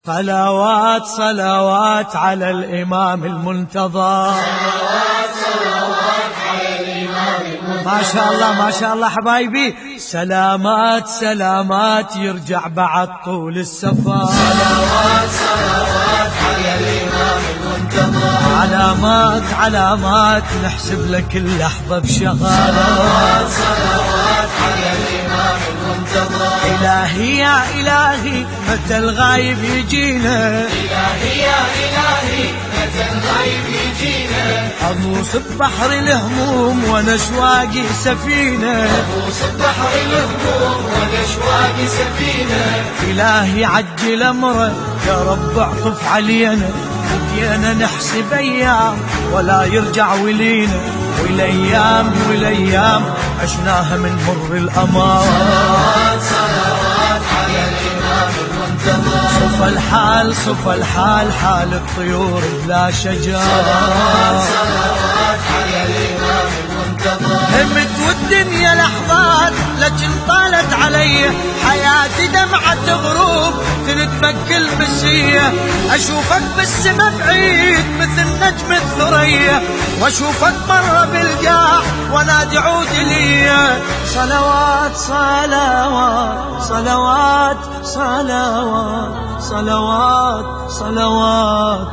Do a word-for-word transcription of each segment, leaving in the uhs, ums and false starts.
صلوات صلوات على الإمام المنتظر. صلوات صلوات على الإمام المنتظر. ما شاء الله ما شاء الله حبايبي. سلامات سلامات يرجع بعد طول السفر. صلوات صلوات على الإمام المنتظر. علامات علامات نحسب لك اللحظة بشغال. صلوات صلوات على الإمام المنتظر. إلهي يا إلهي متى الغايب يجينا. إلهي يا إلهي متى الغايب يجينا. أغوص ببحر الهموم ونشواقي سفينة. أغوص ببحر الهموم ونشواقي سفينة. إلهي عجل أمره يا رب اعطف علينا. بدينا نحسب أيام ولا يرجع ولينا. والأيام والأيام عشناها من مر الأمان. صلوات صلوات على الإمام المنتظر. صفى الحال صفى الحال حال الطيور بلا شجار. صلوات صلوات على الإمام المنتظر. همت والدنيا لحظات لكن طالت علي. حياتي دمعة غروب تنتمك المسية. أشوفك بالسما بعيد مثل نجم الثريا. وأشوفك مرة بالقاع ونادي عود لي. صلوات صلوات صلوات صلوات صلوات صلوات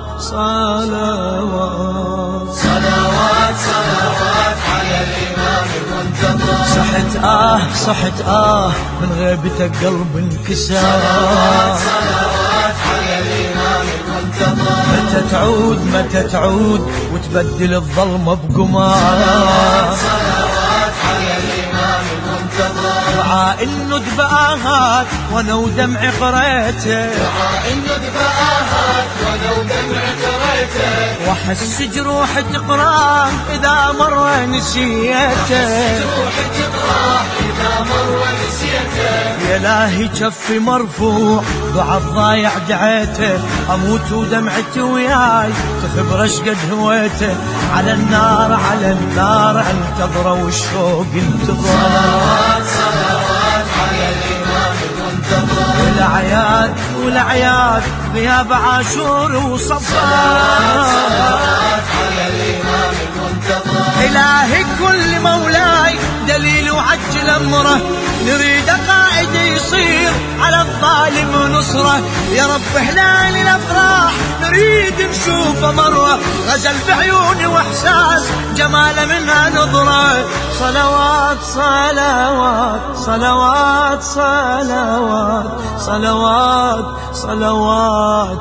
صلوات صلوات صلوات على الإمام المنتظر. صحت آه صحت آه من غيبتك قلب انكسر. صلوات صلوات على الإمام المنتظر. متى تعود متى تعود وتبدل الظلمة بقمار. صلوات على الإمام المنتظر. دعاء الندبة آهات وانا ودمعي قريته. دعاء الندبة آهات وانا ودمعي قريته. واحس جروحي تقرا اذا مر نسيته. روحي تقرا إذا مر ونسيته. يا لاهي كفي مرفوع ضعف ضايع دعيته. اموت ودمعتي وياي تخبر اش قد هويته. على النار على النار انتظره والشوق انتظر. صلوات صلوات على الإمام المنتظر. والأعياد والأعياد غياب عاشور وصفار. صلوات على الإمام المنتظر. إلهي كل مولاي دليل وعجل أمره. نريد قائد يصير على الظالم نصره. يا رب هلال الأفراح نريد نشوفه مرة. غزل بعيوني وإحساس جمال منها نظرة. صلوات صلوات صلوات صلوات صلوات صلوات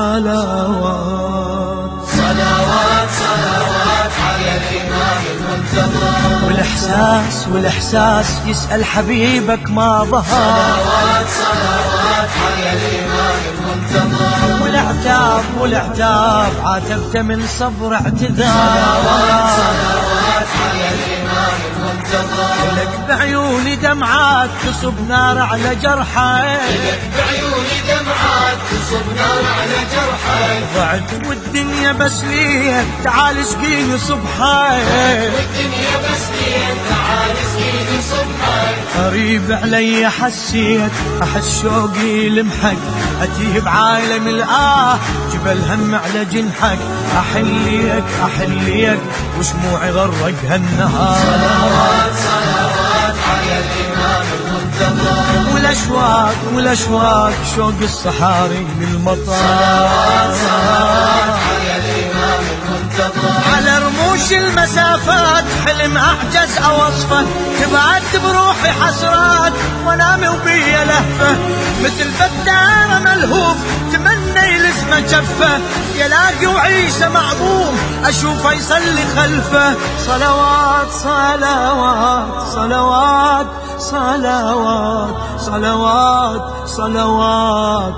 صلوات صلوات صلوات على الإمام المنتظر. والإحساس والإحساس يسأل حبيبك ما ظهر. صلوات صلوات على الإمام المنتظر. والعتاب والعتاب عاتبت من صبر اعتذار. صلوات صلوات على الإمام المنتظر. لك بعيوني دمعات تصب نار على جرحي. لك بعيوني دمعات تصب نار على جرحي. ضعت والدنيا بس لي تعال اسقيني صبحي. والدنيا بس لي تعال اسقيني صبحي. قريب علي حسيت احس شوقي لمحك. اتيه بعالم الآه جبل هم على جنحك. احليك احليك وشموعي غرق هالنهار. صلوات صلوات على الإمام المنتظر. والاشواق والاشواق شوق الصحاري للمطار. صلوات صلوات على الإمام المنتظر. على رموش المسافات حلم اعجز اوصفه. تبعت بروحي حسرات وانامي وبيا لهفه. مثل فتان ملهوف تمنى يلزمه جفه. يلاقي وعيسى معموم اشوفه يصلي خلفه. صلوات صلوات صلوات صلوات صلوات صلوات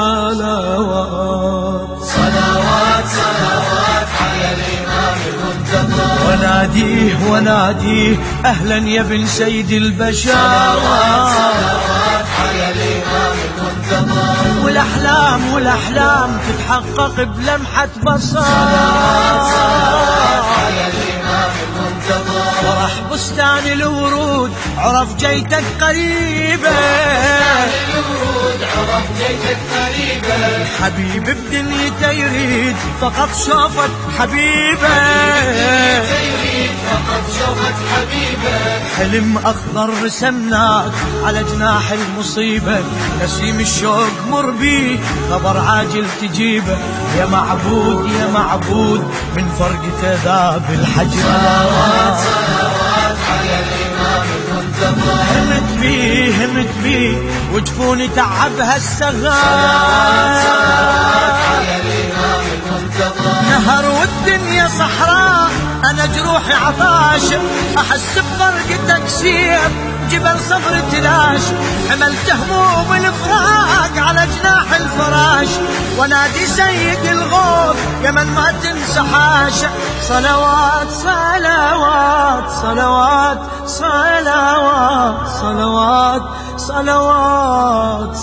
صلوات صلوات صلوات على الإمام المنتظر. وناديه وناديه أهلا يا ابن سيد البشر. صلوات على الإمام المنتظر. والأحلام والأحلام تتحقق بلمحة بصر. صلوات صلوات على الإمام المنتظر. فرح بستان الورود عرف جيتك قريبة، بستان الورود عرف جيتك قريبة. حبيب بدنيته يريد فقط شوفت حبيبة، يريد فقط شوفت حبيبة. حلم أخضر رسمناك على جناح المصيبة، نسيم الشوق مر بيه خبر عاجل تجيبه. يا معبود يا معبود من فرقته ذاب الحجر، صلوات صلوات على الإمام المنتظر. همت بيه همت بيه وجفوني تعبها السغاب. صلوات صلوات على الإمام المنتظر. نهر والدنيا صحراء أنا جروحي عطاش، أحس بفرقتك سيف جبل صبر تلاش. حملت هموم الفراق على جناح الفراش، ونادي سيد الغوث يا من ما تنسحاش. صلوات صلوات صلوات صلوات صلوات صلوات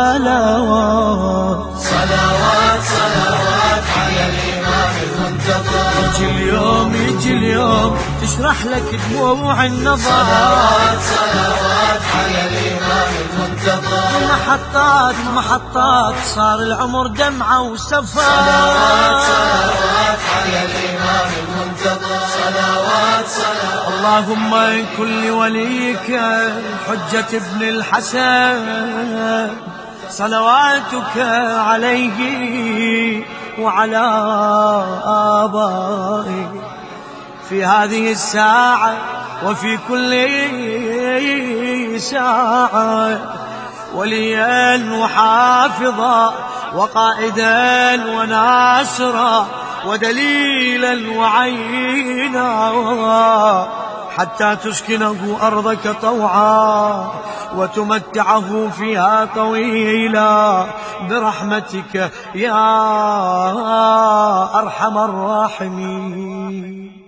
صلوات صلوات صلوات على الإمام المنتظر. يجي اليوم يجي اليوم تشرح لك دموع النظر. صلوات صلوات على الإمام المنتظر. محطات محطات صار العمر دمعة وسفر. صلوات صلوات على الإمام المنتظر. صلوات صلوات. اللهم كل وليك الحجة ابن الحسن صلواتك عليه وعلى آبائه في هذه الساعة وفي كل ساعة، وليا وحافظا وقائدا وناصرا ودليلا وعينا، حتى تسكنه أرضك طوعا وتمتعه فيها طويلا برحمتك يا أرحم الراحمين.